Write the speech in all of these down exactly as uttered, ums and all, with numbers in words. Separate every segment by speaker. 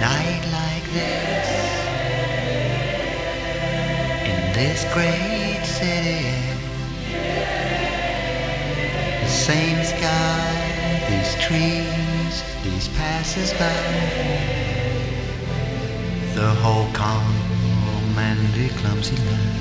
Speaker 1: night like this, in this great city, the same sky, these trees, these passers-by, the whole calm and the clumsy life.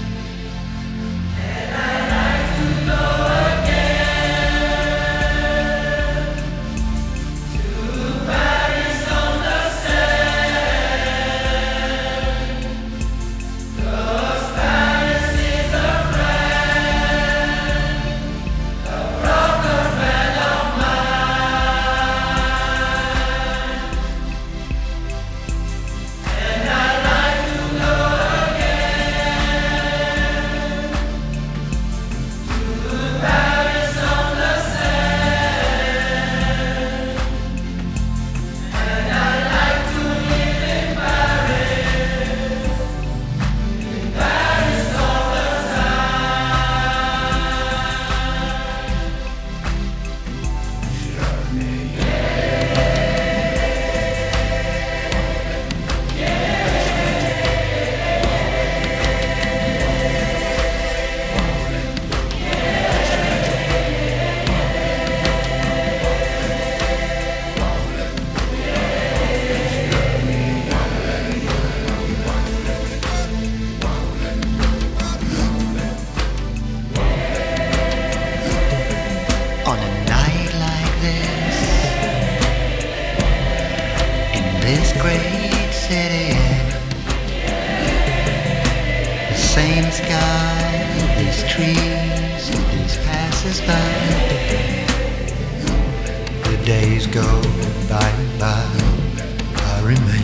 Speaker 1: On a night like this, in this great city, the same sky, these trees, these passers-by, the days go by and by, I remain